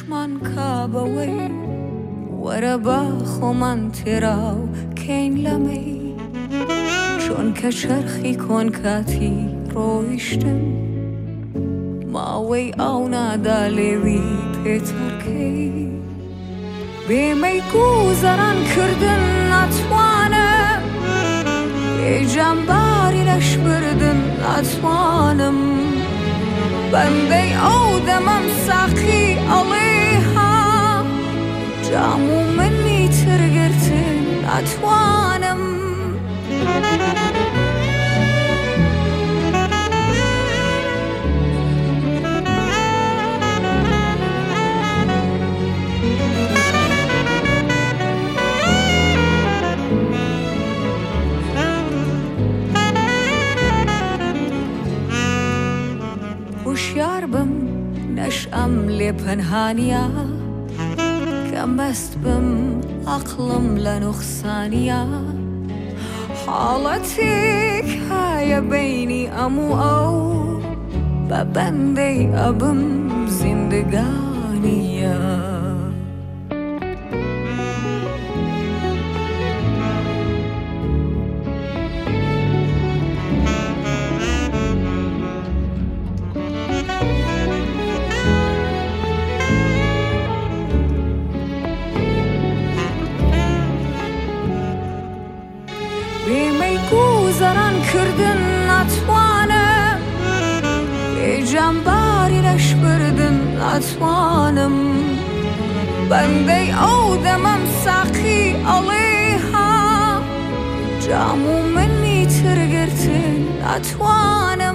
دشمن کابوی ورا باخو من تراو کین لمی چون که چرخی کن کاتی رویشتم ماوی او نادالوی پیترکی بیمی گوزران کردن نتوانم بی جنباری لش بردن نتوانم بندی او دمم ساقی علیها جامو منی ترگرتن نتوانم هوشیار بم نشأم لی پنهانیا کم بست بم عقلم لنقصانیا حالتی های بینی امو او ببندی ابم زندگانیا بیمی گوزران کردن نتوانم بی جنباری لش بردن نتوانم بندی او دمم ساقی علیها جامو منی ترگرتن نتوانم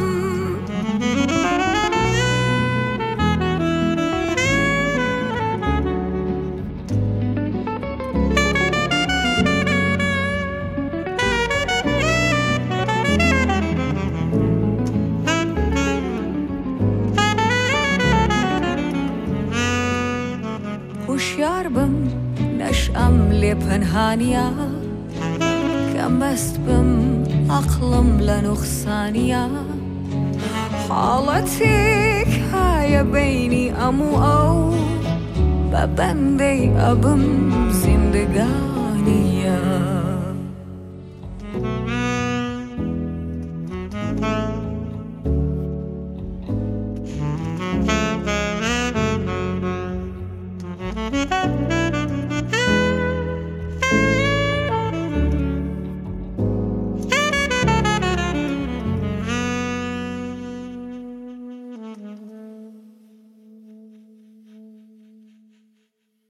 هوشیار بم نشأم لی پنهانیا کم بست بم عقلم لنقصانیا حالتی های بینی امو او ببندی ابم زندگانیا